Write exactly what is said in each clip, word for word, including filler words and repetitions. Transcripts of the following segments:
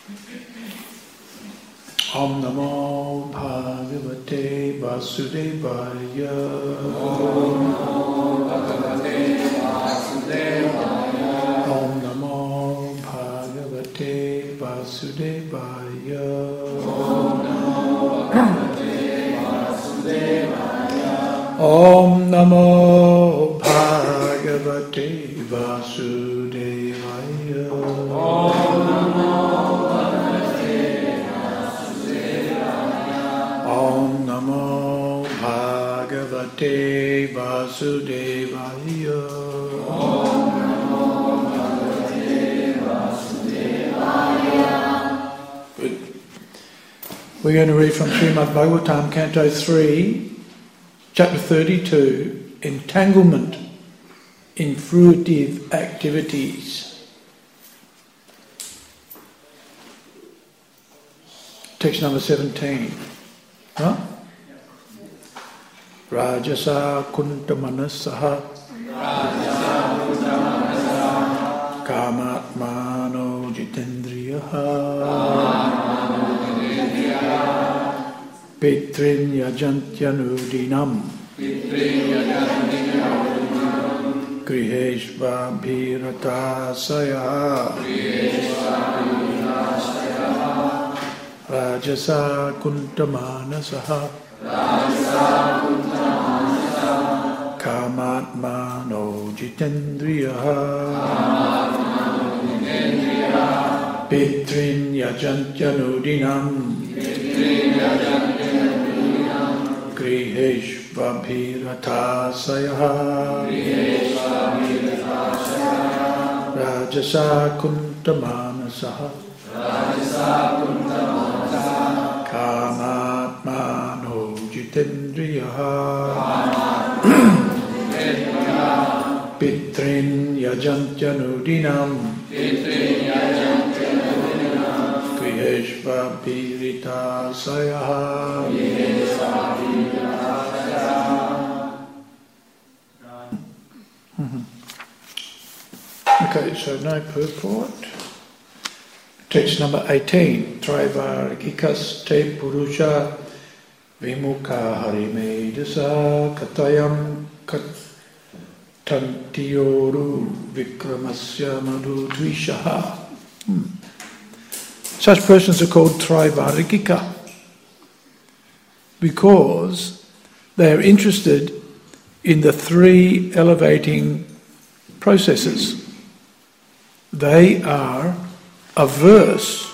Om Namo Bhagavate Vasudevaya. Om Namo Bhagavate Vasudevaya. Om Namo Bhagavate Vasudevaya. Om Namo Bhagavate Vasudevaya. Om Namo Bhagavate Vasudevaya. Om Namo Bhagavate Vasudevaya. Om Namo Bhagavate Vasudevaya. Good. We're going to read from Srimad Bhagavatam, Canto three, Chapter thirty-two, Entanglement in Fruitive Activities. Text number seventeen. Huh? Rajasa kuntamanasaha Rajasa kuntamanasaha Kamatmano jitendriyaha Kamatmano jitendriyaha Pitrin yajantyanudinam Pitrin yajantyanudinam Griheshva bhiratasaya Griheshva Rajasa kuntamanasaha Rajasa kuntamanasaha Kamatmano jitendriyaha Kamatmano jitendriyaha Pitrin yajantyanudinam Pitrin yajantyanudinam Griheshva bhiratasaya Griheshva bhiratasaya Rajasa kuntamanasaha Rajasa kuntamanasaha Kamatmano jitendriyaha Pitrin yajantyanudinam Pitrin yajantyanudinam Griheshva bhiratasaya Griheshva bhiratasaya. Okay, so no purport. Text number eighteen. Traivargikas te purusha vimukha harimedasa katayam katantiyoru vikramasya madhudvishaha. Hmm. Such persons are called Traivargika because they are interested in the three elevating processes. They are averse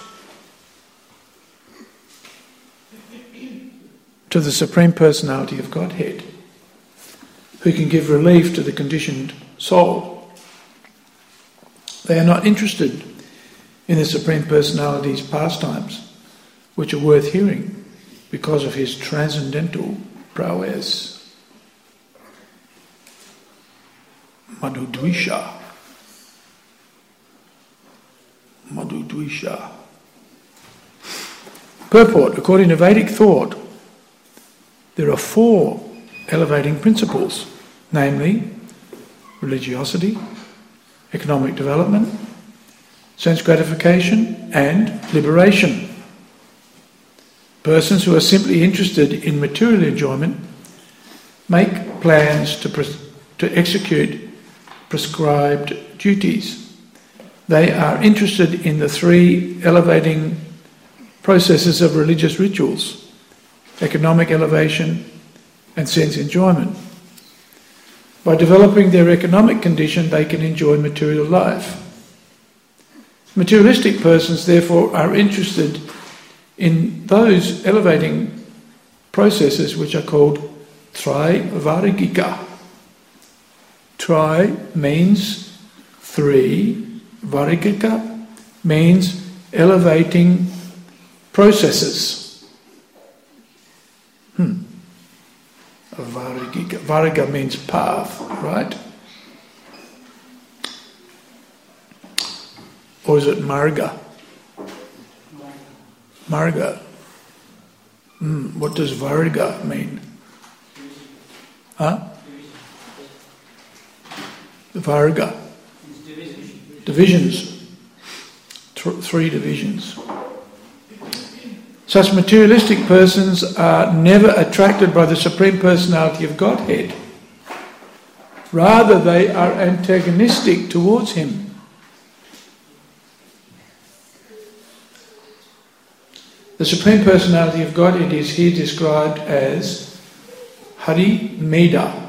to the Supreme Personality of Godhead, who can give relief to the conditioned soul. They are not interested in the Supreme Personality's pastimes, which are worth hearing because of his transcendental prowess. Madhudvisha. Madhudvisha. Purport. According to Vedic thought, there are four elevating principles, namely religiosity, economic development, sense gratification, and liberation. Persons who are simply interested in material enjoyment make plans to, pres- to execute prescribed duties. They are interested in the three elevating processes of religious rituals: economic elevation and sense enjoyment. By developing their economic condition, they can enjoy material life. Materialistic persons, therefore, are interested in those elevating processes which are called Traivargika. Tri means three, Vargika means elevating processes. Hmm. Vargika. Varga means path, right? Or is it Marga? Marga. Mm, what does Varga mean? Huh? Varga. Divisions. Th- three divisions. Such materialistic persons are never attracted by the Supreme Personality of Godhead. Rather, they are antagonistic towards Him. The Supreme Personality of Godhead is here described as Hari Meda,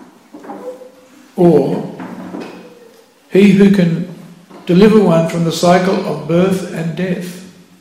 or He who can deliver one from the cycle of birth and death.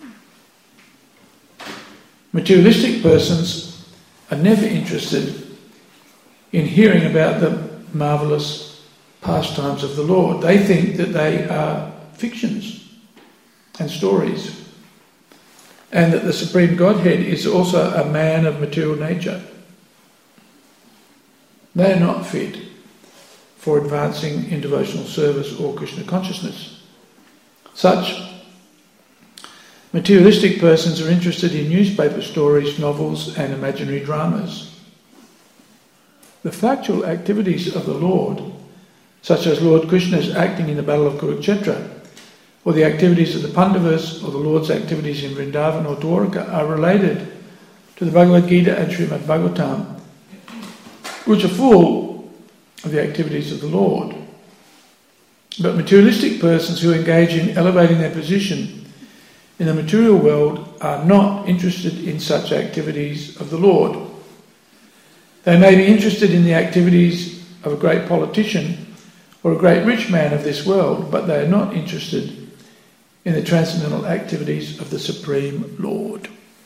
Materialistic persons are never interested in hearing about the marvellous pastimes of the Lord. They think that they are fictions and stories, and that the Supreme Godhead is also a man of material nature. They are not fit for advancing in devotional service or Krishna consciousness. Such materialistic persons are interested in newspaper stories, novels and imaginary dramas. The factual activities of the Lord, such as Lord Krishna's acting in the Battle of Kurukshetra, or the activities of the Pandavas, or the Lord's activities in Vrindavan or Dwaraka, are related to the Bhagavad Gita and Srimad Bhagavatam, which are full of the activities of the Lord. But materialistic persons who engage in elevating their position in the material world are not interested in such activities of the Lord. They may be interested in the activities of a great politician or a great rich man of this world, but they are not interested in the transcendental activities of the Supreme Lord.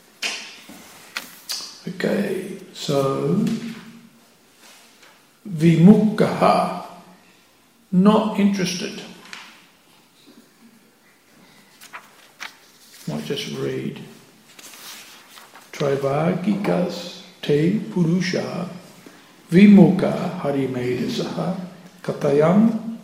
Okay, so Vimukkaha, not interested. Might just read. Trivagikas te purusha vimukha harimedasaha katayam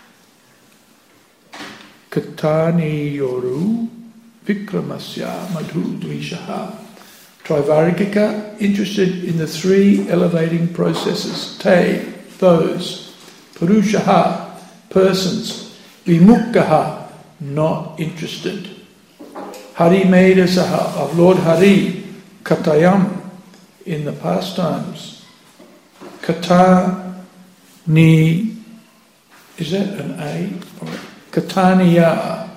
kataniyoru vikramasya madhudvishaha. Trivargika, interested in the three elevating processes. Te, those. Purushaha, persons. Vimukkaha, not interested. Hari Medasaha, of Lord Hari, Katayam, in the pastimes. Katani, is that an A? Kataniya.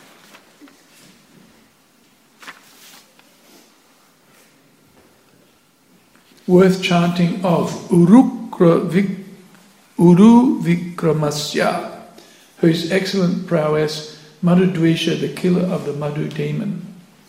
Worth chanting of. Urukra Vik, Uru Vikramasya, whose excellent prowess, Madhudvisha, the killer of the Madhu demon.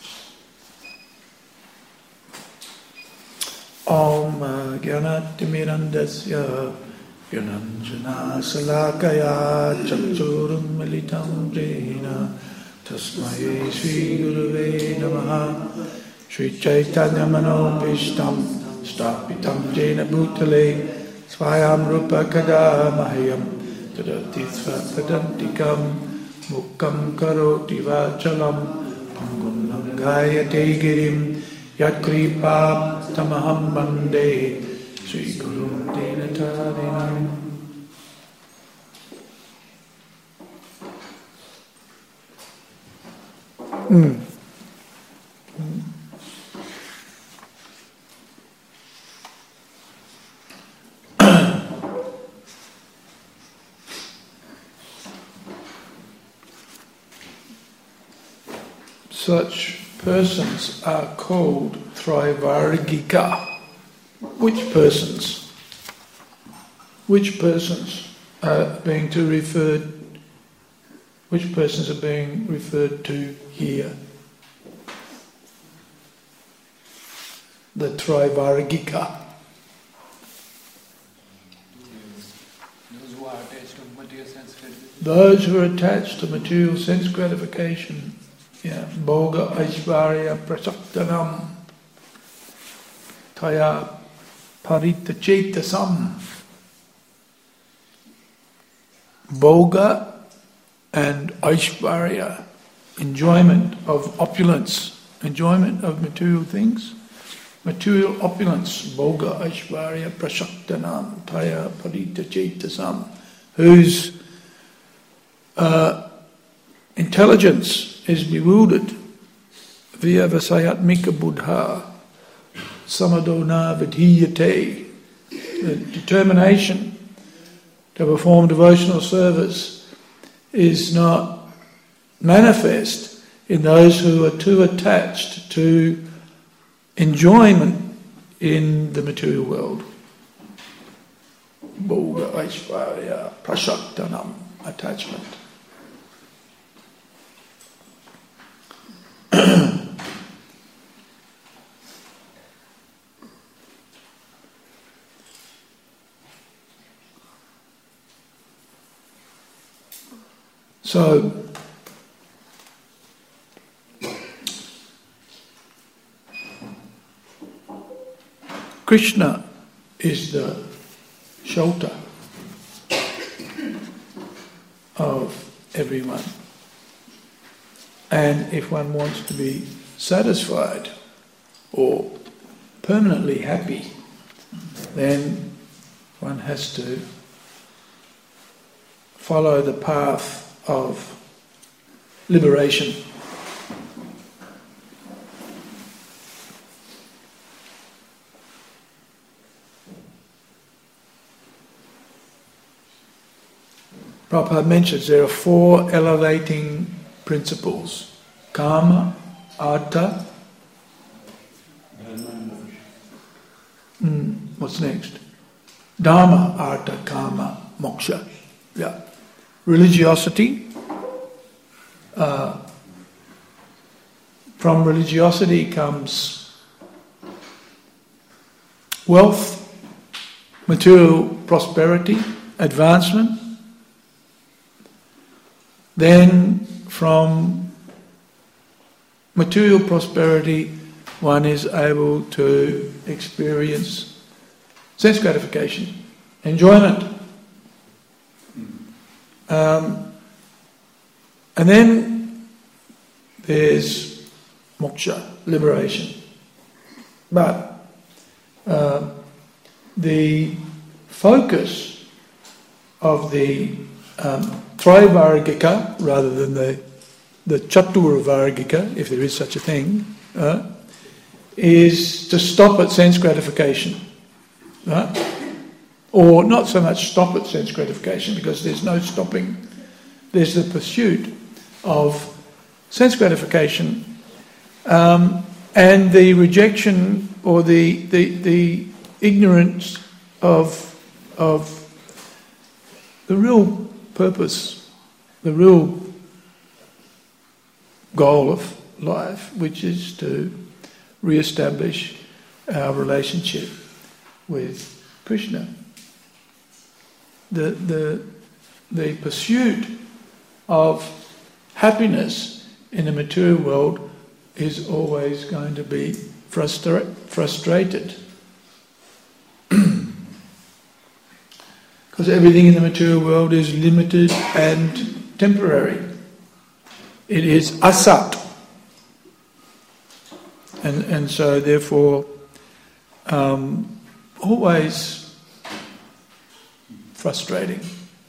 Om Gyanatimirandasya Gyananjana Salakaya Chakchurum Militam Jena Tasmai Sri Guruve Namaha Sri Chaitanya Manopishtam Stapitam Jena Bhutale Swayam Rupa Kada Mahayam Tadatisva Padantikam Mukkam karoti vachalam pangum langayate girim yatkripa tamaham bande Sri Guru Dinatarinam. Mm. Such persons are called Trivargika. Which persons? Which persons are being to referred? Which persons are being referred to here? The Trivargika. Those who are attached to material sense gratification. Those who are attached to material sense gratification. Yeah, Bhoga Aishvarya Prasaktanam Taya Parita Chetasam. Bhoga and Aishvarya, enjoyment of opulence, enjoyment of material things, material opulence. Bhoga Aishvarya Prasaktanam Taya Parita Chetasam, whose uh, intelligence is bewildered vyavasayatmika buddha samadona vidhiyate. The determination to perform devotional service is not manifest in those who are too attached to enjoyment in the material world. Bhoga Aishvarya Prashaktanam, attachment. So, Krishna is the shelter of everyone. And if one wants to be satisfied or permanently happy, then one has to follow the path of liberation. Prabhupada mentions there are four elevating principles: karma, artha. Mm, what's next? Dharma, artha, karma, moksha. Yeah. Religiosity. Uh, from religiosity comes wealth, material prosperity, advancement. Then from material prosperity one is able to experience sense gratification, enjoyment. Um, and then there's moksha, liberation. But uh, the focus of the um, Traivargika, rather than the the Chaturvargika, if there is such a thing, uh, is to stop at sense gratification. Right? Or not so much stop at sense gratification, because there's no stopping. There's the pursuit of sense gratification um, and the rejection or the, the the ignorance of of the real purpose, the real goal of life, which is to re-establish our relationship with Krishna. The the the pursuit of happiness in the material world is always going to be frustra- frustrated. Because everything in the material world is limited and temporary. It is asat. And and so therefore um, always frustrating.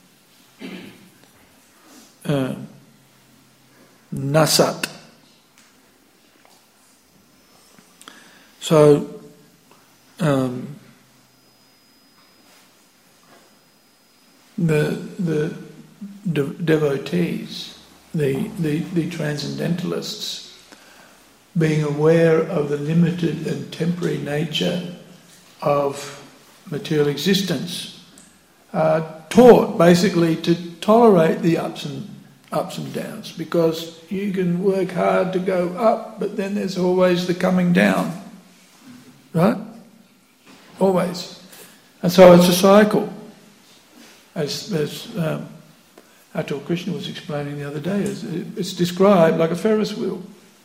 Uh, nasat. So um, the the de- devotees, the, the the transcendentalists, being aware of the limited and temporary nature of material existence, are taught basically to tolerate the ups and ups and downs, because you can work hard to go up, but then there's always the coming down, right? Always, and so it's a cycle, as as um, Atul Krishna was explaining the other day. It's described like a Ferris wheel.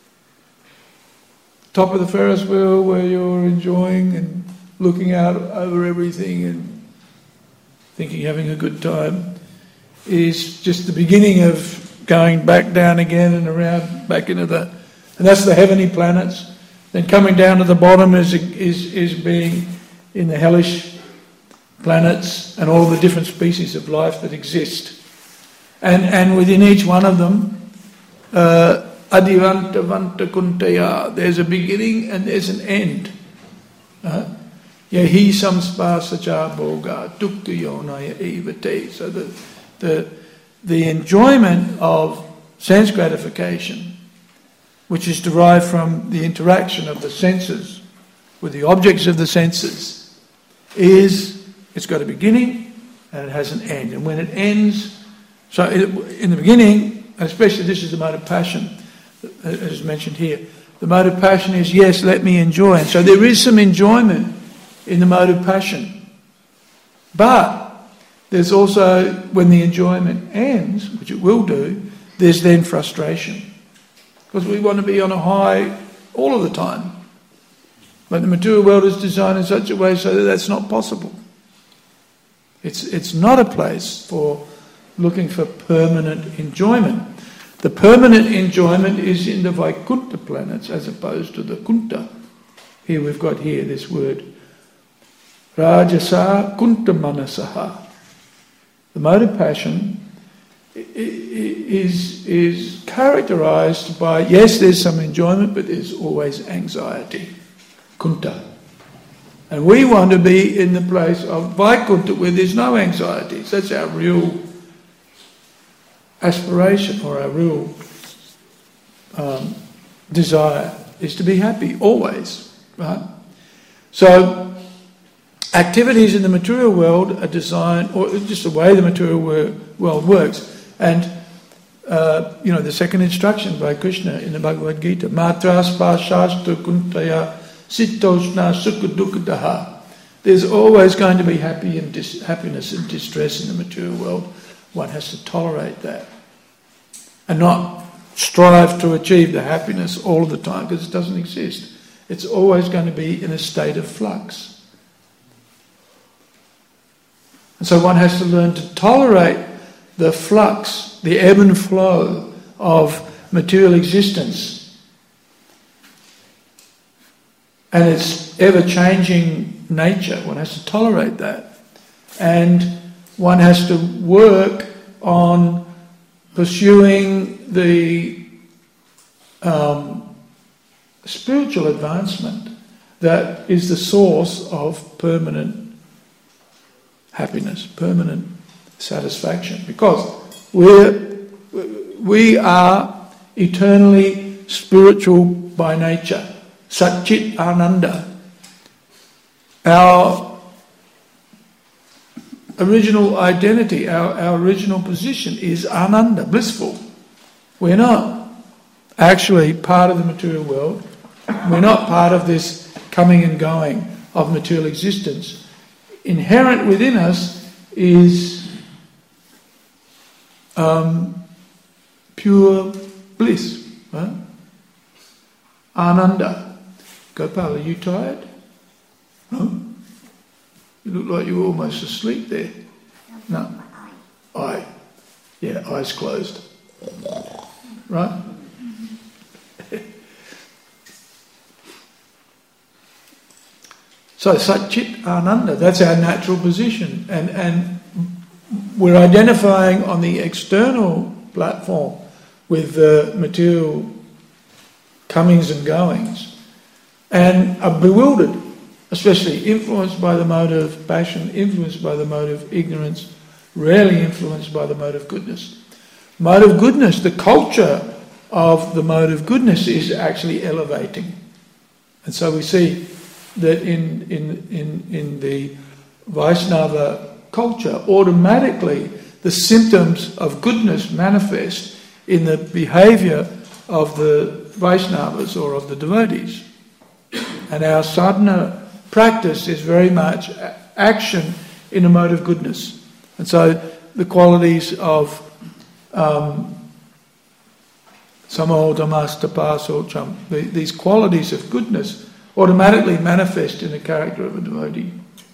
Top of the Ferris wheel, where you're enjoying and looking out over everything and thinking you're having a good time, is just the beginning of going back down again and around back into the, and that's the heavenly planets. Then coming down to the bottom is is is being in the hellish planets and all the different species of life that exist, and and within each one of them, uh, Adivanta Vanta Kuntaya. There's a beginning and there's an end. Uh, Yahi samspasacha boga tuktu yonaya evate. So the, the, the enjoyment of sense gratification, which is derived from the interaction of the senses with the objects of the senses, is, it's got a beginning and it has an end. And when it ends, so it, in the beginning, and especially this is the mode of passion, as mentioned here, the mode of passion is, yes, let me enjoy. And so there is some enjoyment in the mode of passion. But there's also, when the enjoyment ends, which it will do, there's then frustration. Because we want to be on a high all of the time. But the material world is designed in such a way so that that's not possible. It's, it's not a place for looking for permanent enjoyment. The permanent enjoyment is in the Vaikuntha planets as opposed to the Kunta. Here we've got here this word. Rajasa Kunta Manasaha. The mode of passion is, is characterized by, yes, there's some enjoyment, but there's always anxiety. Kunta. And we want to be in the place of Vaikuntha where there's no anxieties. That's our real aspiration, or our real um, desire, is to be happy always, right? So activities in the material world are designed, or just the way the material world works. And uh, you know, the second instruction by Krishna in the Bhagavad Gita, Matra spashastu kuntaya sitoshna sukha dukkadaha. There's always going to be happy and dis- happiness and distress in the material world. One has to tolerate that and not strive to achieve the happiness all of the time, because it doesn't exist. It's always going to be in a state of flux. And so one has to learn to tolerate the flux, the ebb and flow of material existence and its ever-changing nature. One has to tolerate that. And one has to work on pursuing the um, spiritual advancement that is the source of permanent happiness, permanent satisfaction. Because we're, we are eternally spiritual by nature. Satchit Ananda. Our original identity, our, our original position is Ananda, blissful. We're not actually part of the material world. We're not part of this coming and going of material existence. Inherent within us is um, pure bliss. Right? Ananda. Gopal, are you tired? No? You look like you were almost asleep there. No. Eye. Yeah, eyes closed. Right? So Satchit Ananda, that's our natural position. And, and we're identifying on the external platform with the material comings and goings and are bewildered, especially influenced by the mode of passion, influenced by the mode of ignorance, rarely influenced by the mode of goodness. Mode of goodness, the culture of the mode of goodness is actually elevating. And so we see that in, in, in, in the Vaishnava culture, automatically the symptoms of goodness manifest in the behaviour of the Vaishnavas or of the devotees. And our sadhana practice is very much action in a mode of goodness. And so the qualities of um, Samo Dhammastapasocham, these qualities of goodness automatically manifest in the character of a devotee.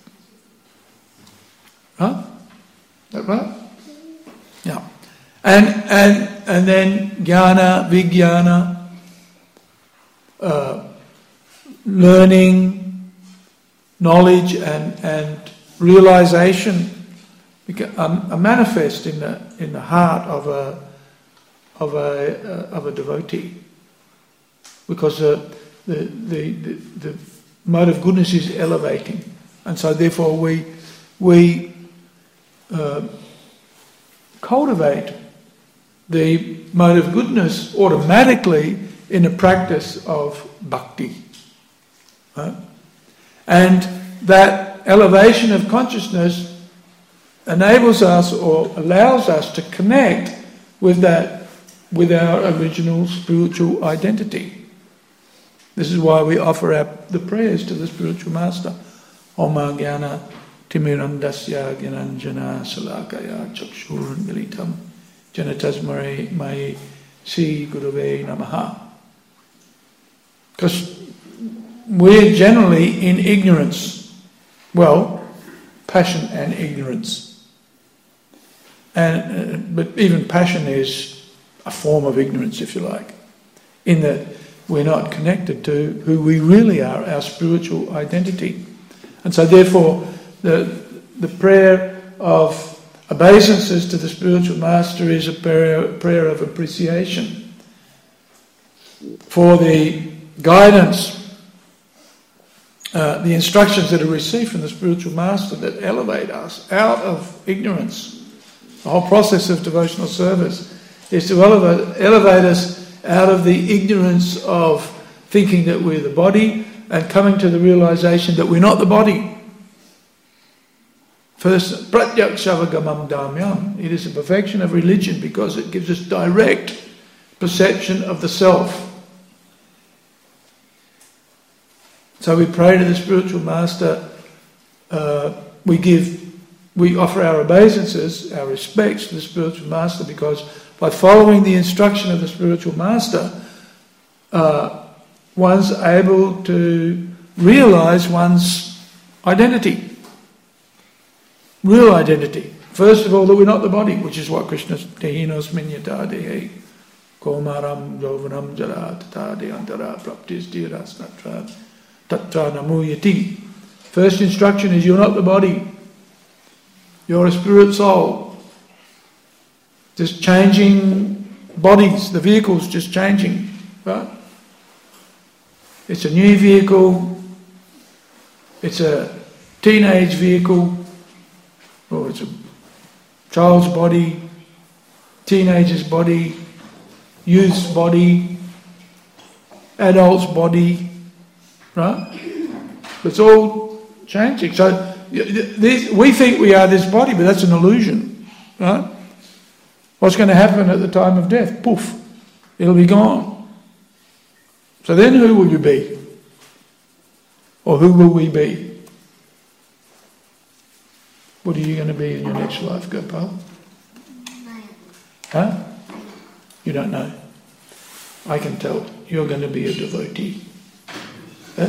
Huh? Is that right? Yeah. And and and then jnana, vijnana, uh, learning, knowledge and, and realization are manifest in the in the heart of a of a uh, of a devotee. because uh, the, the, the, the mode of goodness is elevating. And so therefore we, we uh, cultivate the mode of goodness automatically in the practice of bhakti. Right? And that elevation of consciousness enables us or allows us to connect with that, with our original spiritual identity. This is why we offer our, the prayers to the spiritual master. Oma Jnana Timirandasya Gyananjana Salakaya Chakshur Militam Janatasmare Mai Si Gurave Namaha. Because we're generally in ignorance. Well, passion and ignorance. And uh, but even passion is a form of ignorance, if you like, in that we're not connected to who we really are, our spiritual identity. And so therefore the the prayer of obeisances to the spiritual master is a prayer, prayer of appreciation for the guidance, uh, the instructions that are received from the spiritual master that elevate us out of ignorance. The whole process of devotional service is to elevate, elevate us out of the ignorance of thinking that we're the body and coming to the realization that we're not the body. First, pratyaksavagamam dhamyam. It is a perfection of religion because it gives us direct perception of the self. So we pray to the spiritual master, uh, we give, we offer our obeisances, our respects to the spiritual master, because by following the instruction of the spiritual master, uh, one's able to realize one's identity. Real identity. First of all, that we're not the body, which is what Krishna tehinos minyata dehe komaram jovanam jara tata deantara praptis dhiras natra tatra namuyati. First instruction is you're not the body. You're a spirit soul. Just changing bodies, the vehicle's just changing, right? It's a new vehicle, it's a teenage vehicle, or it's a child's body, teenager's body, youth's body, adult's body, right? It's all changing. So this, we think we are this body, but that's an illusion, right? What's going to happen at the time of death? Poof, it'll be gone. So then who will you be? Or who will we be? What are you going to be in your next life, Gopal? Huh? You don't know. I can tell. You're going to be a devotee. Huh?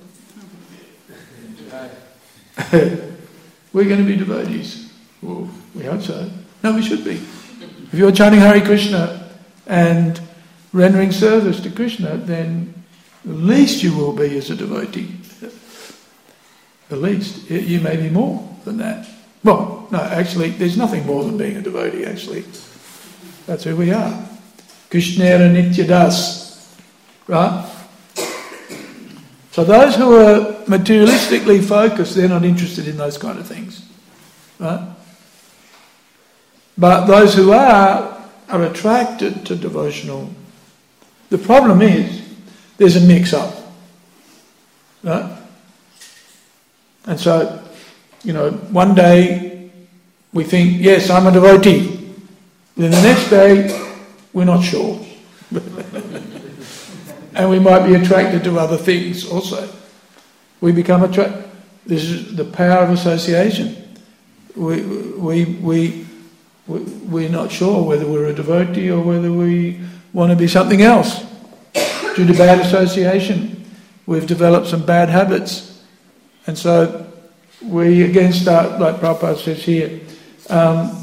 We're going to be devotees. Well, we hope so. No, we should be. If you're chanting Hare Krishna and rendering service to Krishna, then the least you will be is a devotee. The least. You may be more than that. Well, no, actually, there's nothing more than being a devotee, actually. That's who we are. Krishnera Nityadas. Right? So those who are materialistically focused, they're not interested in those kind of things. Right? But those who are, are attracted to devotional. The problem is, there's a mix-up. Right? And so, you know, one day we think, yes, I'm a devotee. Then the next day, we're not sure. And we might be attracted to other things also. We become attracted. This is the power of association. We, we, we, we, we're not sure whether we're a devotee or whether we want to be something else. Due to bad association, we've developed some bad habits. And so we again start, like Prabhupada says here, um,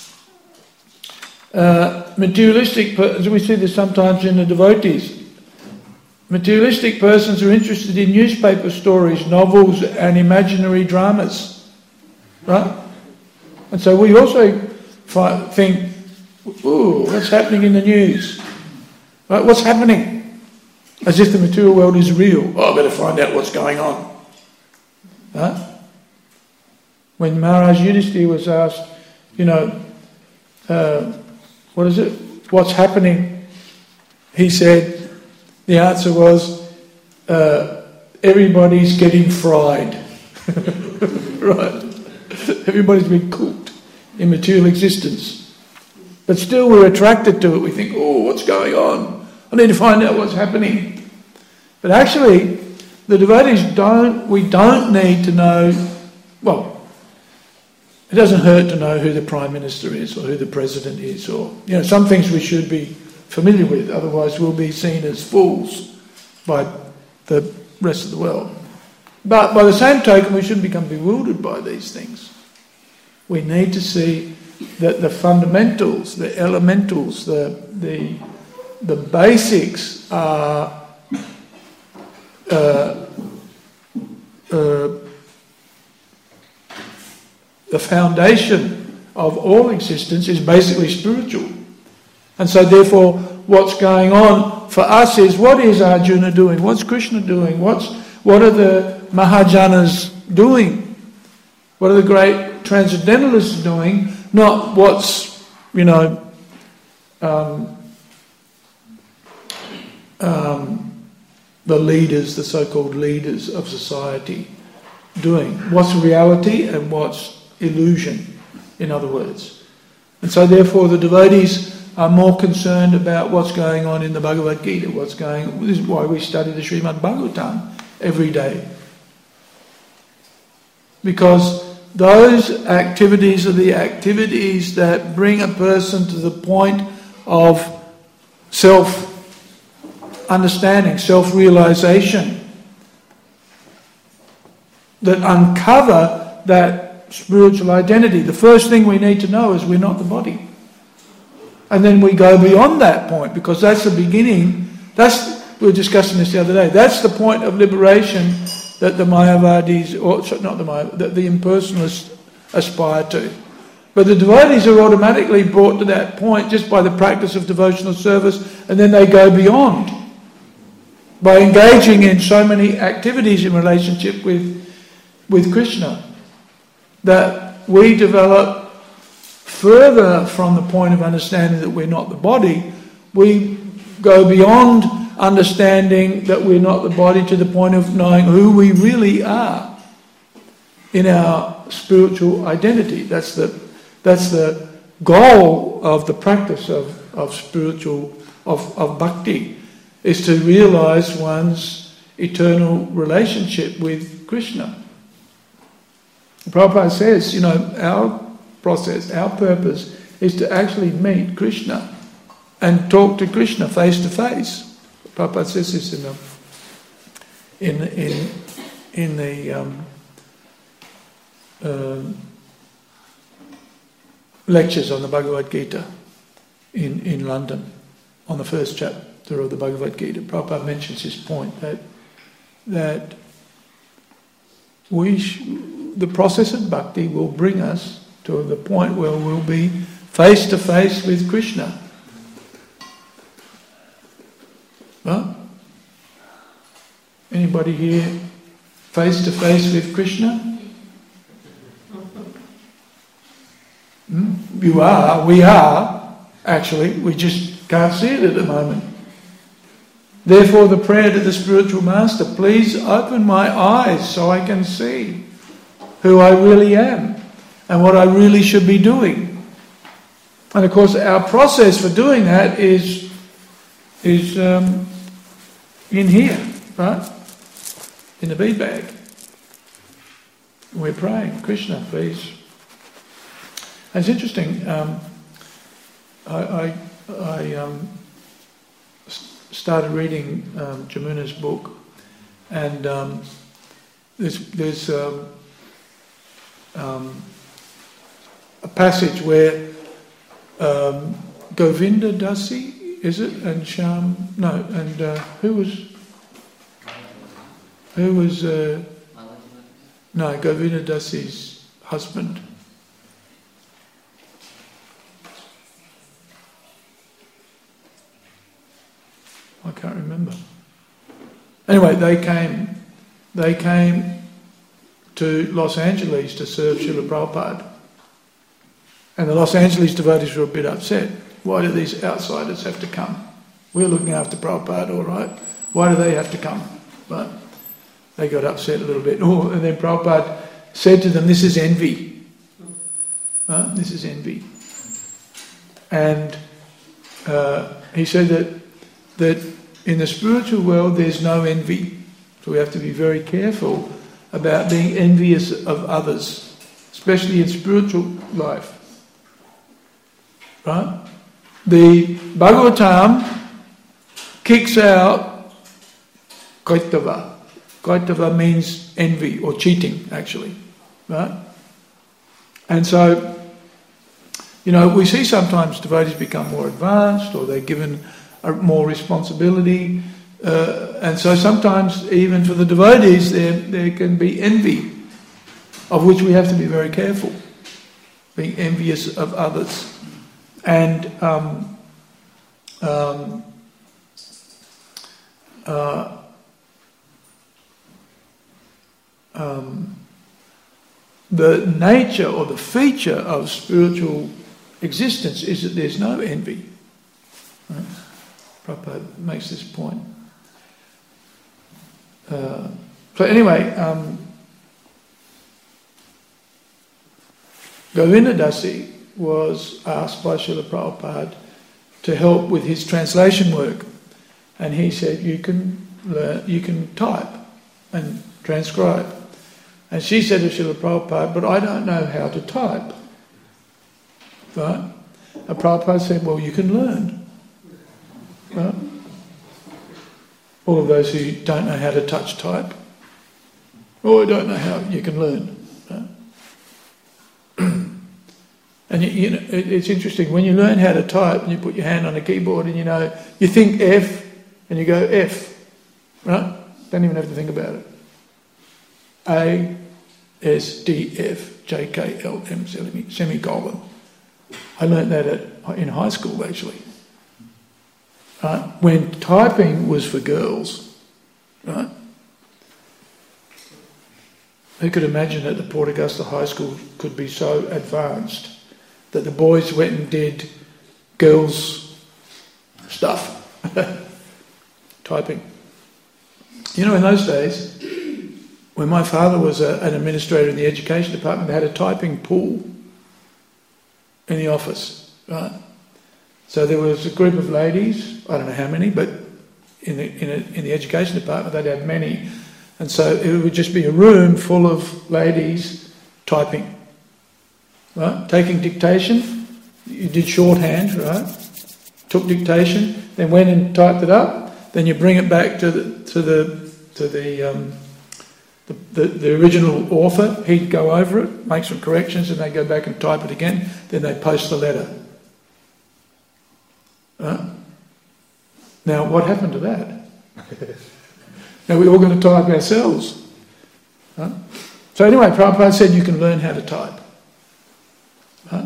uh, materialistic, as we see this sometimes in the devotees, materialistic persons are interested in newspaper stories, novels and imaginary dramas, right? And so we also fi- think, ooh, what's happening in the news? Right? What's happening? As if the material world is real. Oh, I better find out what's going on. Huh? When Maharaj Yudhishthira was asked, you know, uh, what is it? What's happening? He said, the answer was, uh, everybody's getting fried. Right? Everybody's been cooked in material existence. But still we're attracted to it. We think, oh, what's going on? I need to find out what's happening. But actually, the devotees don't, we don't need to know, well, it doesn't hurt to know who the Prime Minister is or who the President is, or, you know, some things we should be familiar with, otherwise we'll be seen as fools by the rest of the world. But by the same token, we shouldn't become bewildered by these things. We need to see that the fundamentals, the elementals, the the the basics are uh, uh, the foundation of all existence is basically spiritual. And so therefore what's going on for us is, what is Arjuna doing? What's Krishna doing? What's what are the Mahajanas doing? What are the great transcendentalists doing? Not what's, you know, um, um, the leaders, the so-called leaders of society doing. What's reality and what's illusion, in other words. And so therefore the devotees are more concerned about what's going on in the Bhagavad Gita, what's going on. This is why we study the Srimad Bhagavatam every day. Because those activities are the activities that bring a person to the point of self-understanding, self-realization, that uncover that spiritual identity. The first thing we need to know is we're not the body. And then we go beyond that point, because that's the beginning. That's, we were discussing this the other day, that's the point of liberation that the Mayavadis, or not the Mayavadis, that the impersonalists aspire to. But the devotees are automatically brought to that point just by the practice of devotional service, and then they go beyond by engaging in so many activities in relationship with, with Krishna, that we develop further from the point of understanding that we're not the body. We go beyond understanding that we're not the body to the point of knowing who we really are in our spiritual identity. That's the that's the goal of the practice of, of spiritual of, of bhakti, is to realize one's eternal relationship with Krishna. Prabhupada says, you know, our process, our purpose is to actually meet Krishna and talk to Krishna face to face. Prabhupada says this in the in in in the um, uh, lectures on the Bhagavad Gita in in London, on the first chapter of the Bhagavad Gita. Prabhupada mentions this point that that we sh- the process of bhakti will bring us to the point where we'll be face to face with Krishna. Huh? Anybody here face to face with Krishna? Hmm? You are, we are, actually, we just can't see it at the moment. Therefore the prayer to the spiritual master, please open my eyes so I can see who I really am and what I really should be doing. And of course our process for doing that is is um, in here, right? In the bead bag. We're praying, Krishna, please. And it's interesting, um, I, I, I um, started reading um, Jamuna's book, and um, there's, there's um, um, a passage where um, Govinda Dasi, is it? And Sham, no, and uh, who was, who was, uh, no, Govinda Dasi's husband. I can't remember. Anyway, they came, they came to Los Angeles to serve Srila Prabhupada. And the Los Angeles devotees were a bit upset. Why do these outsiders have to come? We're looking after Prabhupada, all right. Why do they have to come? But they got upset a little bit. Oh, and then Prabhupada said to them, this is envy. Uh, this is envy. And uh, he said that that in the spiritual world there's no envy. So we have to be very careful about being envious of others, especially in spiritual life. Right? The Bhagavatam kicks out Kaitava. Kaitava means envy or cheating, actually. Right? And so, you know, we see sometimes devotees become more advanced or they're given a more responsibility. Uh, and so sometimes even for the devotees there, there can be envy, of which we have to be very careful, being envious of others. And um, um, uh, um, the nature or the feature of spiritual existence is that there's no envy. Right? Prabhupada makes this point. Uh, so anyway, um, Govinda Dasi was asked by Srila Prabhupada to help with his translation work, and he said, "You can learn, you can type and transcribe." And she said to Srila Prabhupada, "But I don't know how to type." Right? And Prabhupada said, "Well, you can learn." Right? All of those who don't know how to touch type, or don't know how, you can learn. Right? And you, you know, it, it's interesting, when you learn how to type and you put your hand on the keyboard and you know, you think F and you go F, right? Don't even have to think about it. A, S, D, F, J, K, L, M, semicolon. I learned that at, in high school, actually. Right? When typing was for girls, right? Who could imagine that the Port Augusta High School could be so advanced that the boys went and did girls' stuff, typing. You know, in those days, when my father was a, an administrator in the education department, they had a typing pool in the office, right? So there was a group of ladies, I don't know how many, but in the, in, a, in the education department they'd have many. And so it would just be a room full of ladies typing, right? Taking dictation. You did shorthand, right? Took dictation, then went and typed it up. Then you bring it back to the to the to the um, the, the, the original author. He'd go over it, make some corrections, and they go back and type it again. Then they post the letter. Right? Now, what happened to that? Now we're all going to type ourselves. Right? So anyway, Prabhupada said you can learn how to type. Right?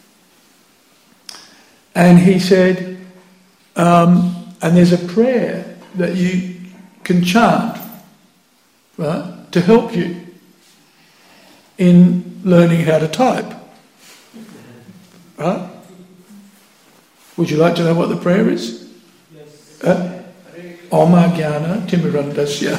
And he said, um, and there's a prayer that you can chant, right, to help you in learning how to type. Right? Would you like to know what the prayer is? Yes. Uh, Oma Jnana Timirandasya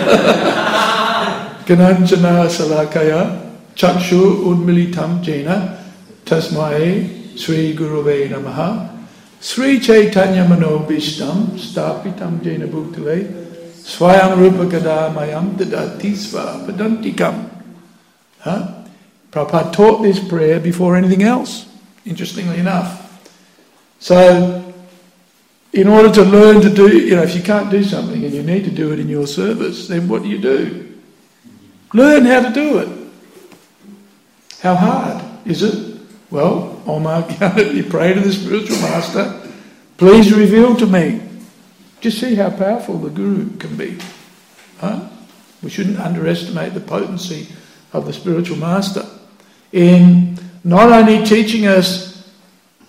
Gananjana Salakaya Chakshu Udmilitam Jena Tasmai Sri Guruve Namaha Sri Chaitanya Manobishtam Stapitam Jena Bhuktale Swayam Rupa Gadamayam Dadati Sva Padantikam. Huh? Prabhupada taught this prayer before anything else, interestingly enough. So, in order to learn to do, you know, if you can't do something and you need to do it in your service, then what do you do? Learn how to do it. How hard is it? Well, Omar, you pray to the spiritual master, please reveal to me. Just see how powerful the Guru can be. Huh? We shouldn't underestimate the potency of the spiritual master in not only teaching us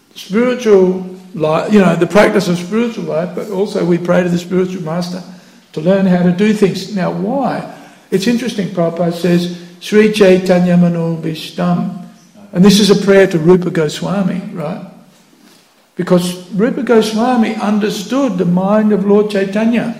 spiritual life, you know, the practice of spiritual life, but also we pray to the spiritual master to learn how to do things. Now, why? It's interesting, Prabhupada says, Sri Chaitanya Mano Bhishtam. And this is a prayer to Rupa Goswami, right? Because Rupa Goswami understood the mind of Lord Chaitanya.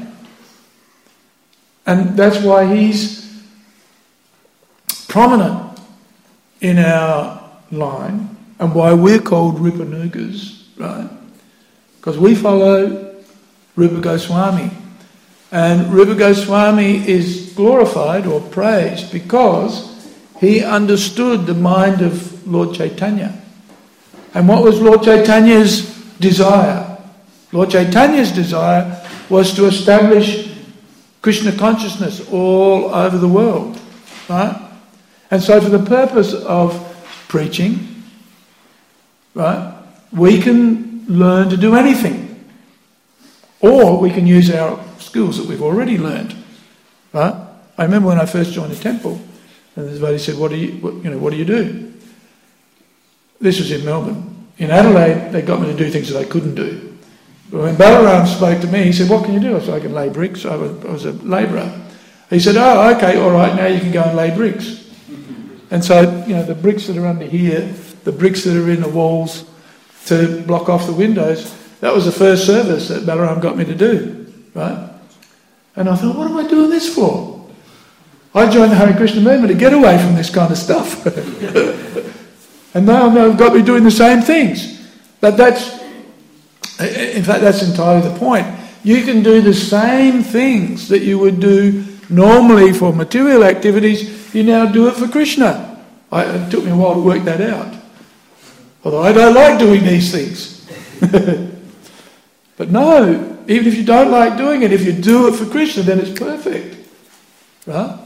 And that's why he's prominent in our line and why we're called Rupanugas, right? Because we follow Rupa Goswami. And Rupa Goswami is glorified or praised because he understood the mind of Lord Chaitanya. And what was Lord Chaitanya's desire? Lord Chaitanya's desire was to establish Krishna consciousness all over the world, right? And so for the purpose of preaching, right, we can learn to do anything. Or we can use our skills that we've already learned, right? I remember when I first joined the temple, and this lady said, "What do you, what, you know, what do you do?" This was in Melbourne. In Adelaide, they got me to do things that I couldn't do. But when Balaram spoke to me, he said, "What can you do?" I said, "I can lay bricks." I was, I was a labourer. He said, "Oh, okay, all right, now you can go and lay bricks." And so, you know, the bricks that are under here, the bricks that are in the walls to block off the windows, that was the first service that Balaram got me to do, right? And I thought, what am I doing this for? I joined the Hare Krishna movement to get away from this kind of stuff. And now they've got me doing the same things. But that's, in fact, that's entirely the point. You can do the same things that you would do normally for material activities, you now do it for Krishna. I, it took me a while to work that out. Although I don't like doing these things. But no, even if you don't like doing it, if you do it for Krishna, then it's perfect. Right?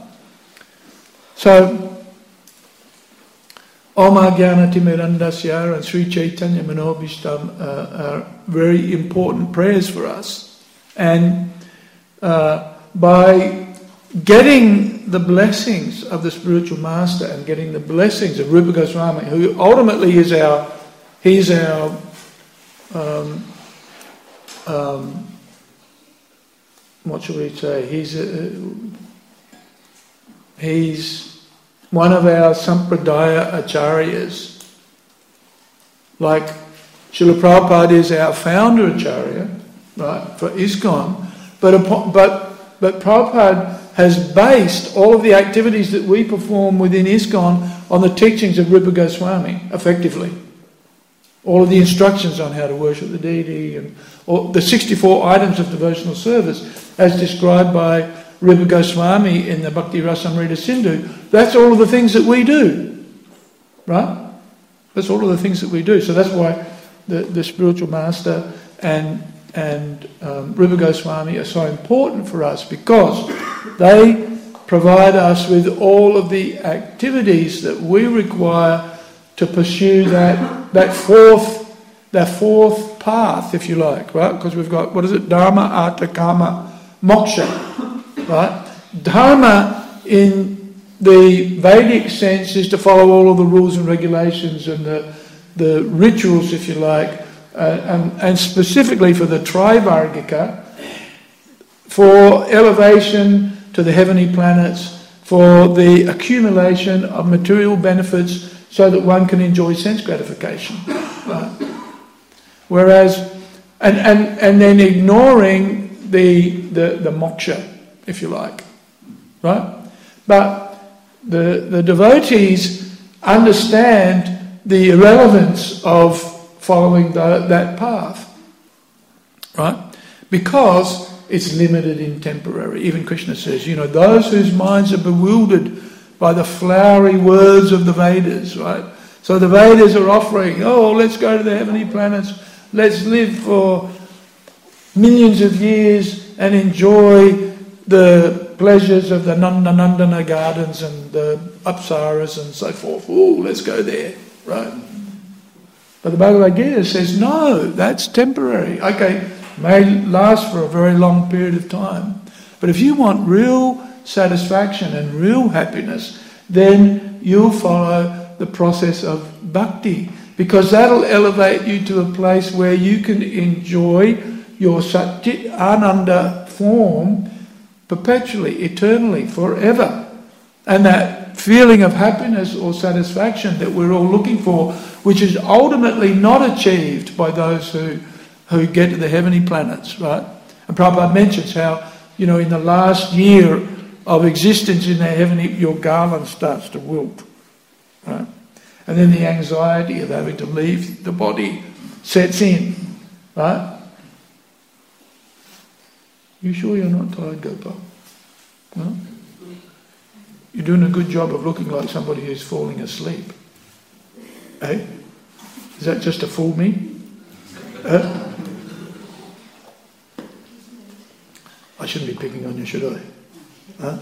So, Om Ajnana Timirandasya and Sri Chaitanya Manobhishtam uh, are very important prayers for us. And uh, by getting the blessings of the spiritual master and getting the blessings of Rupa Goswami, who ultimately is our, he's our, um, um, what shall we say? He's a, he's one of our Sampradaya Acharyas. Like Srila Prabhupada is our founder Acharya, right, for ISKCON, but but but Prabhupada has based all of the activities that we perform within ISKCON on the teachings of Rupa Goswami, effectively. All of the instructions on how to worship the deity and all the sixty-four items of devotional service as described by Rupa Goswami in the Bhakti Rasamrita Sindhu, that's all of the things that we do. Right? That's all of the things that we do. So that's why the, the spiritual master and and um, Rupa Goswami are so important for us, because they provide us with all of the activities that we require to pursue that that fourth that fourth path, if you like, right? Because we've got, what is it? Dharma, Artha, Kama, Moksha, right? Dharma in the Vedic sense is to follow all of the rules and regulations and the the rituals, if you like, uh, and, and specifically for the Trivargika, for elevation to the heavenly planets, for the accumulation of material benefits so that one can enjoy sense gratification. Right? Whereas, and, and, and then ignoring the, the, the moksha, if you like. Right? But the, the devotees understand the irrelevance of following the, that path. Right? Because it's limited in temporary. Even Krishna says, you know, those whose minds are bewildered by the flowery words of the Vedas, right? So the Vedas are offering, oh, let's go to the heavenly planets, let's live for millions of years and enjoy the pleasures of the Nanda Nandana gardens and the Apsaras and so forth. Oh, let's go there, right? But the Bhagavad Gita says, no, that's temporary. Okay, may last for a very long period of time. But if you want real satisfaction and real happiness, then you'll follow the process of bhakti, because that'll elevate you to a place where you can enjoy your Satchit Ananda form perpetually, eternally, forever. And that feeling of happiness or satisfaction that we're all looking for, which is ultimately not achieved by those who, who get to the heavenly planets, right? And Prabhupada mentions how, you know, in the last year of existence in the heavenly, your garland starts to wilt, right? And then the anxiety of having to leave the body sets in, right? You sure you're not tired, Gopal? No? You're doing a good job of looking like somebody who's falling asleep. Eh? Is that just to fool me? Eh? I shouldn't be picking on you, should I? Huh?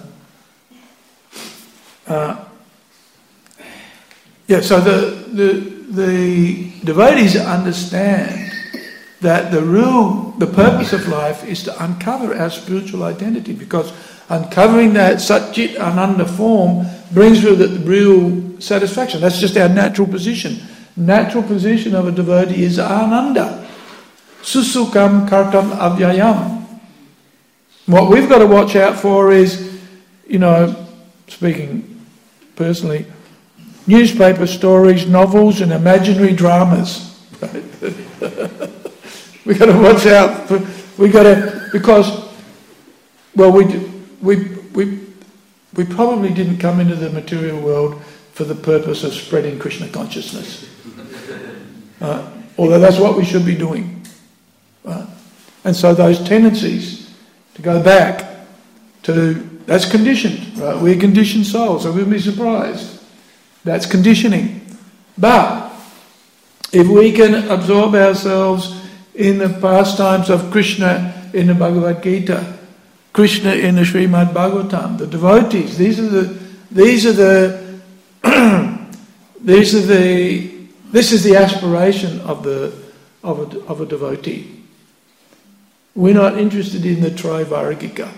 Uh, yeah, so the, the, the devotees understand that the real, the purpose of life is to uncover our spiritual identity, because uncovering that Satchit Ananda form brings with it real satisfaction. That's just our natural position. Natural position of a devotee is Ananda. Susukam kartam avyayam. What we've got to watch out for is, you know, speaking personally, newspaper stories, novels and imaginary dramas. We've got to watch out for, we've got to, because, well, we, we, we, we probably didn't come into the material world for the purpose of spreading Krishna consciousness. Uh, although that's what we should be doing. Uh, and so those tendencies to go back to, that's conditioned, right? We're conditioned souls, so we'll be surprised. That's conditioning. But if we can absorb ourselves in the pastimes of Krishna in the Bhagavad Gita, Krishna in the Srimad Bhagavatam, the devotees, these are the, these are the, these are the, this is the aspiration of the, of a, of a devotee. We're not interested in the Trivargika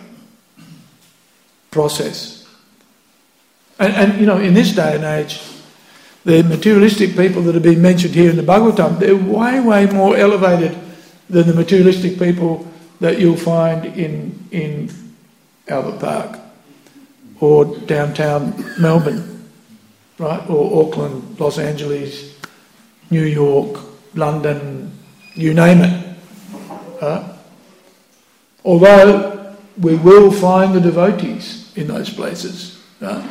process. And, and, you know, in this day and age, the materialistic people that have been mentioned here in the Bhagavatam, they're way, way more elevated than the materialistic people that you'll find in in Albert Park or downtown Melbourne, right? Or Auckland, Los Angeles, New York, London, you name it. Right? Although we will find the devotees in those places, right?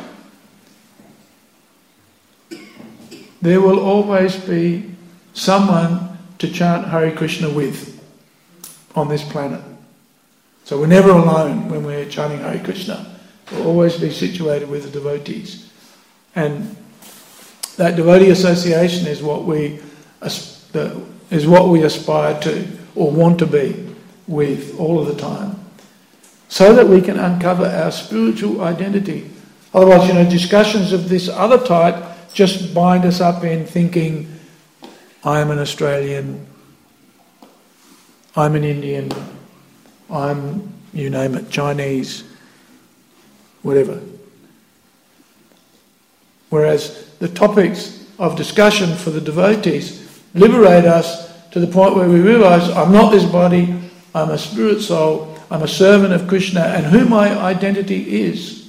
There will always be someone to chant Hare Krishna with on this planet. So we're never alone when we're chanting Hare Krishna. We'll always be situated with the devotees. And that devotee association is what we is what we aspire to or want to be with all of the time, so that we can uncover our spiritual identity. Otherwise, you know, discussions of this other type just bind us up in thinking, I'm an Australian, I'm an Indian, I'm, you name it, Chinese, whatever. Whereas the topics of discussion for the devotees liberate us to the point where we realise, I'm not this body, I'm a spirit soul, I'm a servant of Krishna, and who my identity is.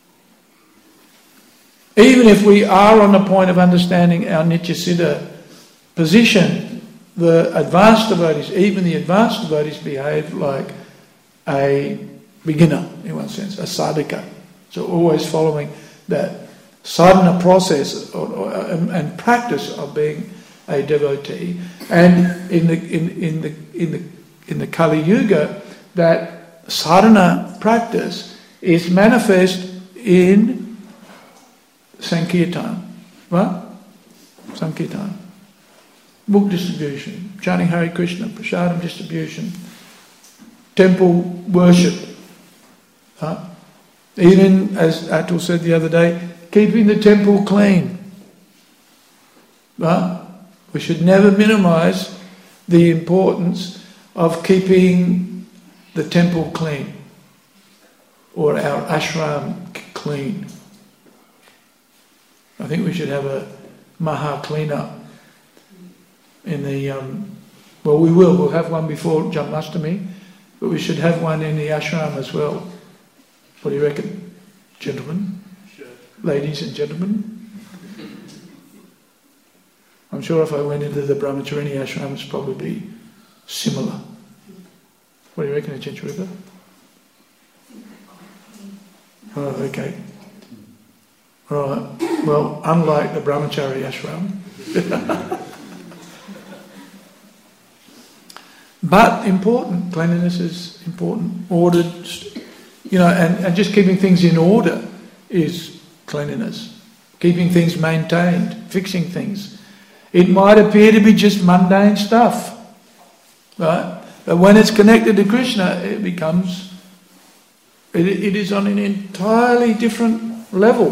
Even if we are on the point of understanding our Nityasiddha position, the advanced devotees, even the advanced devotees, behave like a beginner, in one sense, a sadhaka. So always following that sadhana process or, or, and practice of being a devotee. And in the in, in the in the in the Kali Yuga, that sadhana practice is manifest in Sankirtan, right? Sankirtan. Book distribution, chanting Hare Krishna, prasadam distribution, temple worship. Right? Even, as Atul said the other day, keeping the temple clean. Right? We should never minimise the importance of keeping the temple clean or our ashram clean. I think we should have a Maha clean-up in the, um, well we will, we'll have one before Janmashtami, but we should have one in the ashram as well. What do you reckon, gentlemen? Sure. Ladies and gentlemen? I'm sure if I went into the Brahmacharini ashram, it's probably similar. What do you reckon, Achencharipa? Oh, okay. Right. Well, unlike the Brahmachari ashram. But important, cleanliness is important. Ordered, you know, and, and just keeping things in order is cleanliness. Keeping things maintained, fixing things. It might appear to be just mundane stuff, right? But when it's connected to Krishna, it becomes, it, it is on an entirely different level.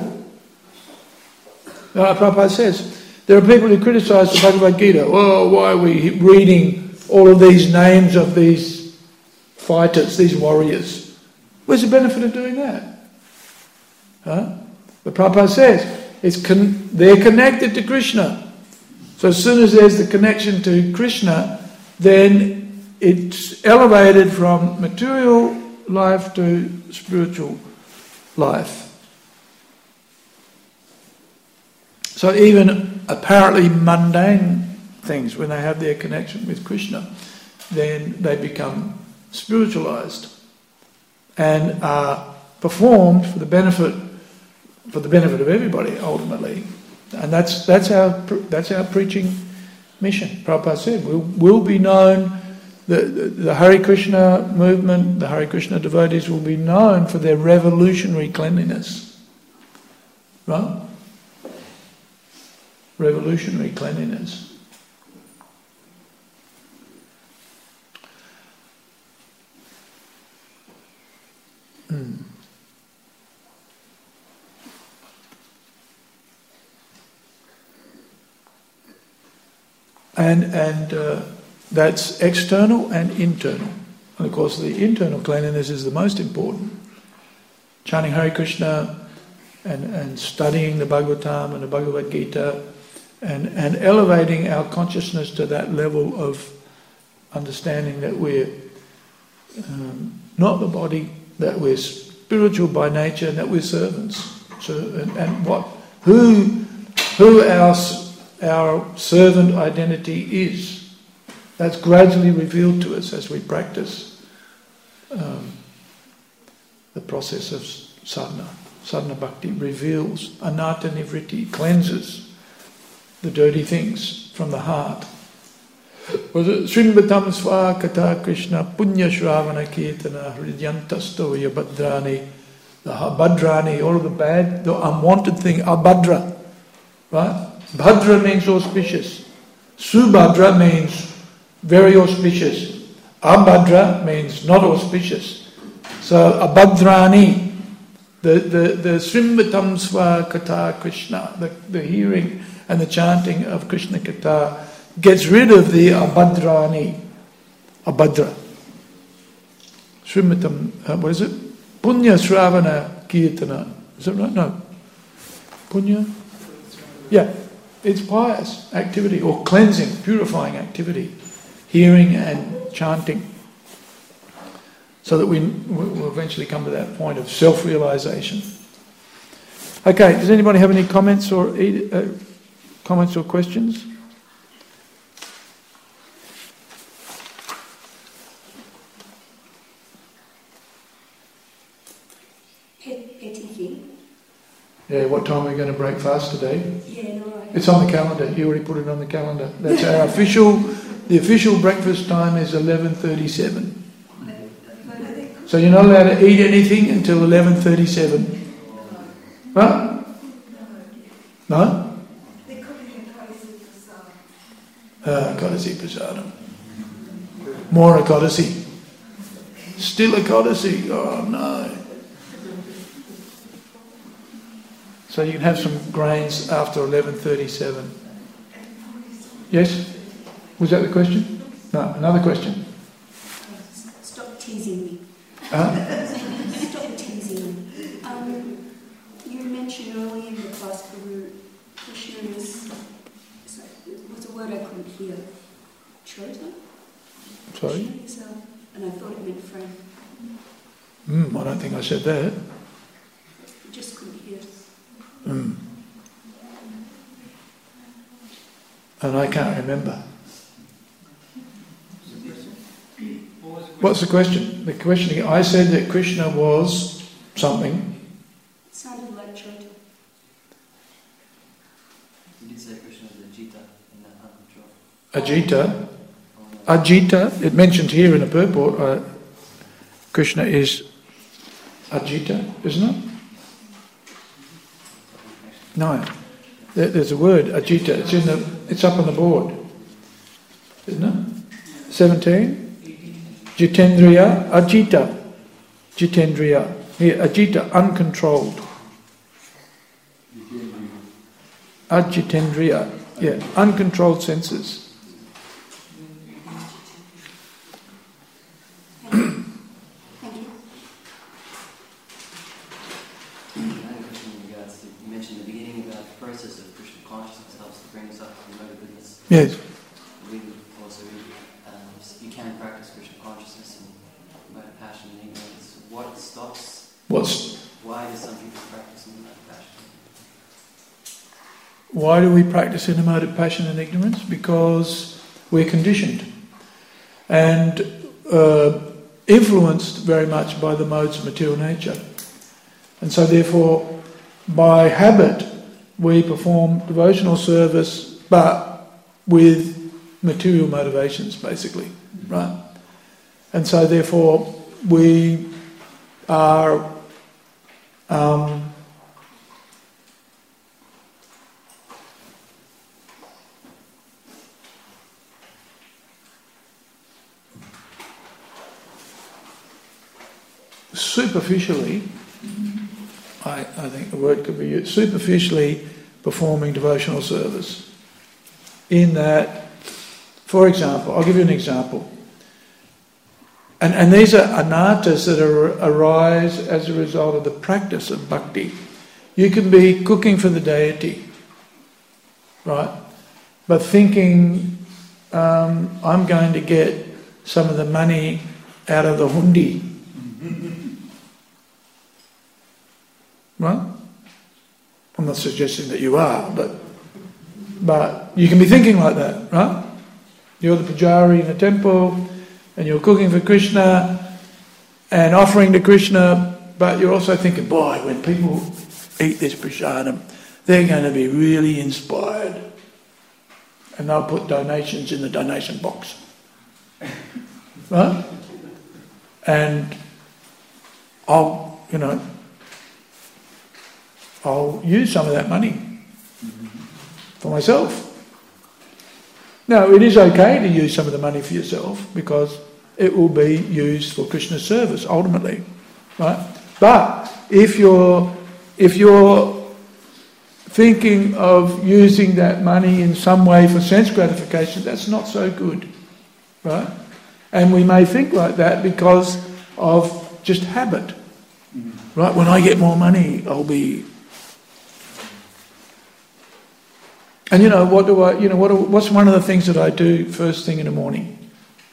Uh, Prabhupada says, there are people who criticise the Bhagavad Gita. Oh, why are we reading all of these names of these fighters, these warriors? Where's the benefit of doing that? Huh? But Prabhupada says, it's con- they're connected to Krishna. So as soon as there's the connection to Krishna, then it's elevated from material life to spiritual life. So even apparently mundane things, when they have their connection with Krishna, then they become spiritualized and are performed for the benefit for the benefit of everybody ultimately. And that's that's our that's our preaching mission. Prabhupada said we'll, we'll be known, the, the, the Hare Krishna movement, the Hare Krishna devotees will be known for their revolutionary cleanliness. Right? Revolutionary cleanliness. Hmm. And and uh, that's external and internal. And of course the internal cleanliness is the most important. Chanting Hare Krishna and, and studying the Bhagavatam and the Bhagavad Gita and, and elevating our consciousness to that level of understanding that we're um, not the body, that we're spiritual by nature and that we're servants. So and, and what who who our our servant identity is. That's gradually revealed to us as we practice um, the process of sadhana. Sadhana bhakti reveals anatta nivritti, cleanses the dirty things from the heart. Srimbatam sva kata Krishna punya shravana kirtana hridyantastoya badrani. The badrani, all of the bad, the unwanted thing, abhadra. Right? Bhadra means auspicious. Subhadra means very auspicious. Abhadra means not auspicious. So abhadrani, the the the Srimbatam sva kata Krishna, the, the hearing and the chanting of Krishna Katha gets rid of the abhadrani, abhadra. Srimbatam, uh, what is it? Punya Shravana Kirtana. Is that right? No. Punya? Yeah. It's pious activity or cleansing, purifying activity. Hearing and chanting. So that we will eventually come to that point of self-realization. Okay, does anybody have any comments or uh, comments or questions? Yeah, what time are we going to break fast today? Yeah, no, right. It's on the calendar. You already put it on the calendar. That's our official. The official breakfast time is eleven thirty-seven. So you're not allowed to eat anything until eleven thirty-seven. Right? No? Uh, Ekadasi Prasadam. More Ekadasi. Still Ekadasi. Oh no. So you can have some grains after eleven thirty-seven. Yes? Was that the question? No, another question. Stop teasing me. Huh? Stop teasing me. Um, you mentioned earlier in the class, Guru, Krishna is, sorry, what's a word I couldn't hear? Chota? Sorry? Krishna is a, and I thought it meant friend. Mm, I don't think I said that. just couldn't hear. Mm. And I can't remember. What's the question? The question, I said that Krishna was something. It sounded like Chaita. You did say Krishna was Ajita in that uncontrolled. Ajita. Ajita, it mentioned here in the purport, uh, Krishna is Ajita, isn't it? No. There, there's a word, Ajita. It's in the. It's up on the board, isn't it? Seventeen. Jitendriya, Ajita. Jitendriya. Here, Ajita, uncontrolled. Ajitendriya. Yeah, uncontrolled senses. Thank you. Another question in regards to, you mentioned in the beginning about the process of Krishna consciousness helps to bring us up to the mode of goodness. Yes. We also um, you can practice Krishna consciousness and mode of passion and ignorance. What stops? What's Why do some people practice in the mode of passion? Why do we practice in a mode of passion and ignorance? Because we're conditioned and uh, influenced very much by the modes of material nature. And so therefore, by habit, we perform devotional service, but with material motivations, basically, right? And so therefore, we are um, superficially, I, I think the word could be used, superficially performing devotional service. In that, for example, I'll give you an example. And, and these are anarthas that are, arise as a result of the practice of bhakti. You can be cooking for the deity, right? But thinking, um, I'm going to get some of the money out of the hundi. Right? I'm not suggesting that you are, but but you can be thinking like that, right? You're the pujari in a temple and you're cooking for Krishna and offering to Krishna, but you're also thinking, boy, when people eat this prasadam, they're going to be really inspired. And they'll put donations in the donation box. Right? And I'll, you know, I'll use some of that money for myself. Now, it is okay to use some of the money for yourself because it will be used for Krishna's service ultimately, right? But if you're if you're thinking of using that money in some way for sense gratification, that's not so good, right? And we may think like that because of just habit, right? When I get more money, I'll be. And you know what do I? You know what? What's one of the things that I do first thing in the morning?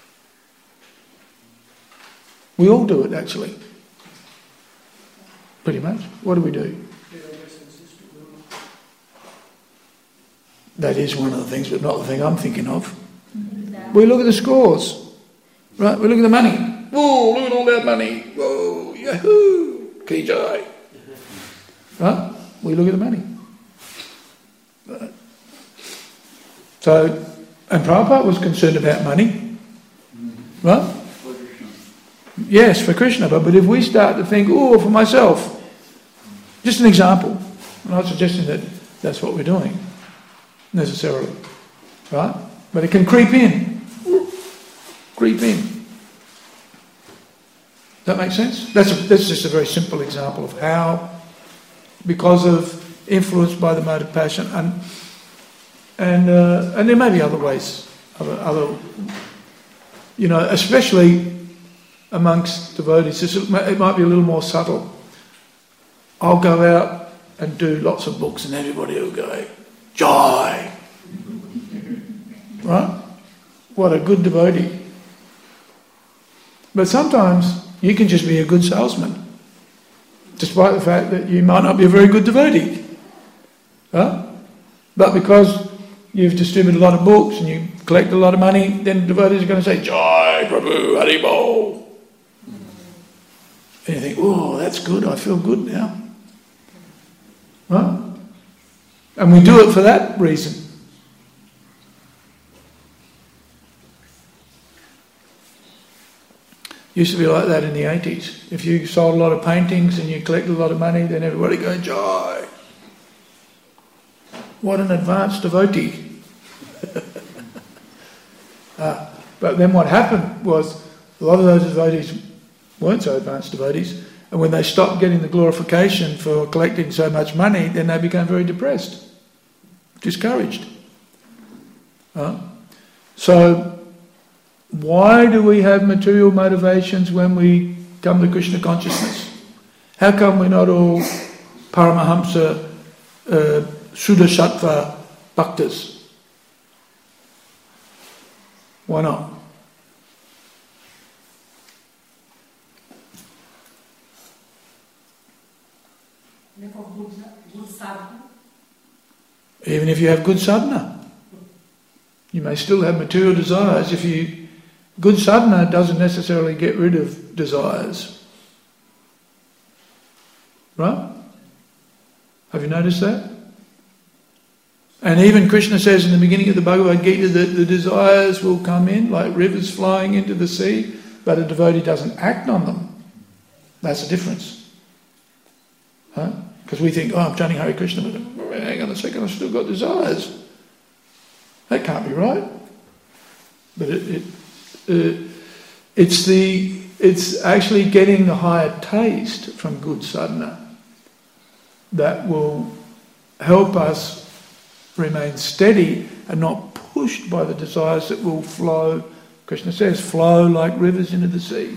We all do it actually. Pretty much. What do we do? That is one of the things, but not the thing I'm thinking of. We look at the scores, right? We look at the money. Whoa! Look at all that money. Whoa! Yahoo! Ki jai. Right? We look at the money. Right. So, and Prabhupada was concerned about money, right? Yes, for Krishna, but, but if we start to think, oh, for myself, just an example, I'm not suggesting that that's what we're doing, necessarily, right? But it can creep in, creep in. Does that make sense? That's, a, that's just a very simple example of how, because of influence by the mode of passion, and And uh, and there may be other ways, other, other, you know, especially amongst devotees. It might be a little more subtle. I'll go out and do lots of books, and everybody will go, "Joy!" Right? What a good devotee. But sometimes you can just be a good salesman to despite the fact that you might not be a very good devotee. Huh? But because you've distributed a lot of books and you collect a lot of money, then devotees are going to say, Jai Prabhu, Hari Bol. And you think, oh, that's good, I feel good now. Huh? And we do it for that reason. Used to be like that in the eighties. If you sold a lot of paintings and you collected a lot of money, then everybody go, Jai. What an advanced devotee. uh, but then what happened was a lot of those devotees weren't so advanced devotees, and when they stopped getting the glorification for collecting so much money, then they became very depressed, discouraged. Uh, so why do we have material motivations when we come to Krishna consciousness? How come we're not all Paramahamsa, uh, Suddha-sattva bhaktas? Why not? Even if you have good sadhana, you may still have material desires. If you good sadhana doesn't necessarily get rid of desires, right? Have you noticed that? And even Krishna says in the beginning of the Bhagavad Gita that the desires will come in like rivers flying into the sea, but a devotee doesn't act on them. That's the difference. Huh? Because we think, oh, I'm chanting Hare Krishna, but hang on a second, I've still got desires. That can't be right. But it, it, uh, it's the it's actually getting the higher taste from good sadhana that will help us remain steady and not pushed by the desires that will flow. Krishna says, flow like rivers into the sea.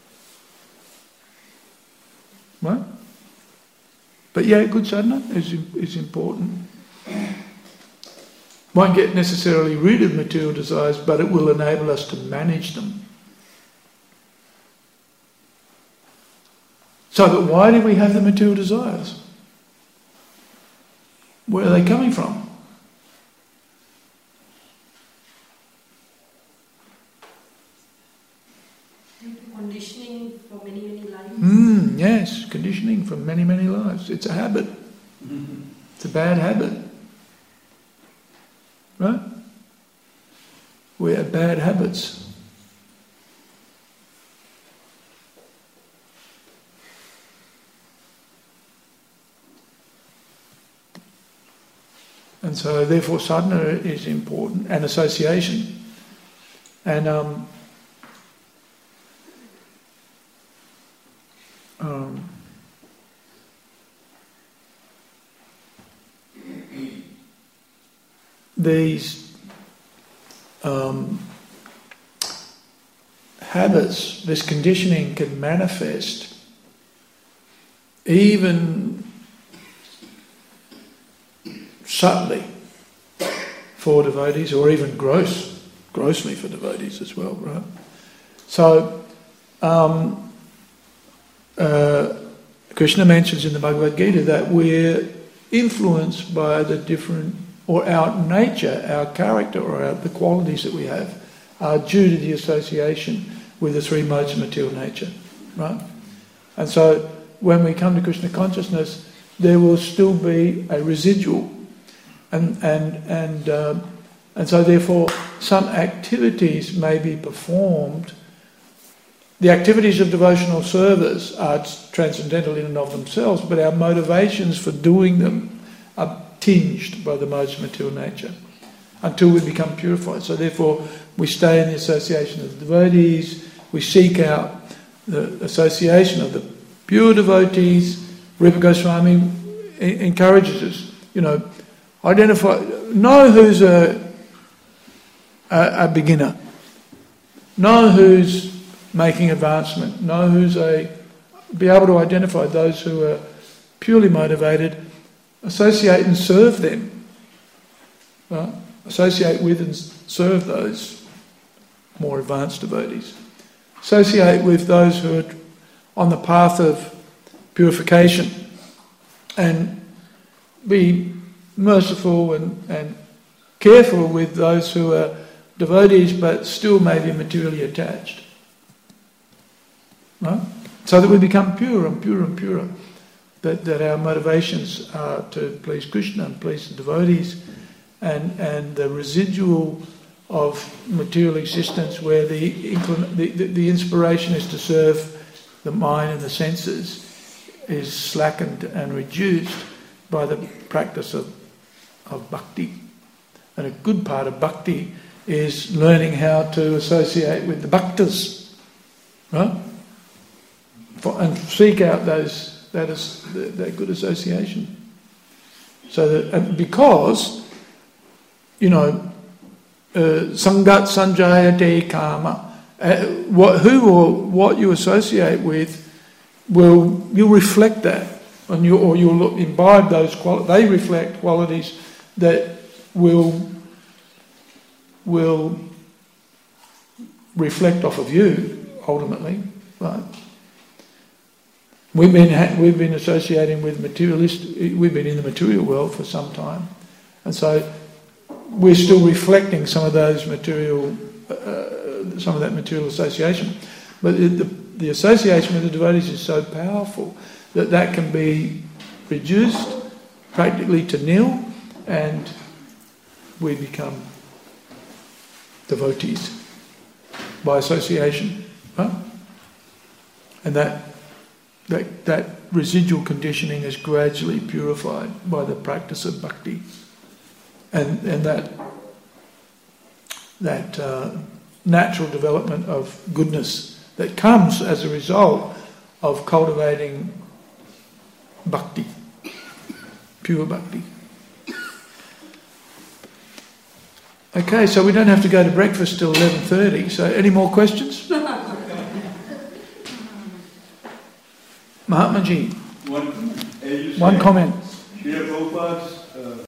Right? But yeah, good sadhana is, is important. Won't get necessarily rid of material desires, but it will enable us to manage them. So that why do we have the material desires? Where are they coming from? Conditioning for many, many lives. Mm, yes, conditioning from many, many lives. It's a habit. It's a bad habit. Right? We have bad habits. And so therefore sadhana is important, and association. And um, um, these um, habits, this conditioning can manifest even subtly for devotees, or even gross, grossly for devotees as well, right? So, um, uh, Krishna mentions in the Bhagavad Gita that we're influenced by the different, or our nature, our character, or our, the qualities that we have are due to the association with the three modes of material nature, right? And so, when we come to Krishna consciousness, there will still be a residual. And and and um, and so therefore some activities may be performed. The activities of devotional service are transcendental in and of themselves, but our motivations for doing them are tinged by the modes of material nature until we become purified. So therefore we stay in the association of the devotees, we seek out the association of the pure devotees. Rupa Goswami encourages us, you know, identify, know who's a, a, a beginner, know who's making advancement, know who's a, be able to identify those who are purely motivated, associate and serve them, right? Associate with and serve those more advanced devotees. Associate with those who are on the path of purification, and be merciful and, and careful with those who are devotees but still may be materially attached. Right? So that we become pure and pure and purer. That, that our motivations are to please Krishna and please the devotees, and, and the residual of material existence where the, the, the, the inspiration is to serve the mind and the senses is slackened and reduced by the practice of, of bhakti. And a good part of bhakti is learning how to associate with the bhaktas, right? For, and seek out those that is that, that good association. So that, and because, you know, uh, sangat sanjayate kama, uh, what, who or what you associate with will you reflect that, and you or you'll imbibe those qualities. They reflect qualities that will will reflect off of you ultimately, right? We've been we've been associating with materialist. We've been in the material world for some time, and so we're still reflecting some of those material, uh, some of that material association. But the, the, the association with the devotees is so powerful that that can be reduced practically to nil, and we become devotees by association, right? And that. That, that residual conditioning is gradually purified by the practice of bhakti, and and that that uh, natural development of goodness that comes as a result of cultivating bhakti, pure bhakti. Okay, so we don't have to go to breakfast till eleven thirty. So, any more questions? Mahatmaji, One, as you one say, comment. Srila Prabhupada's uh,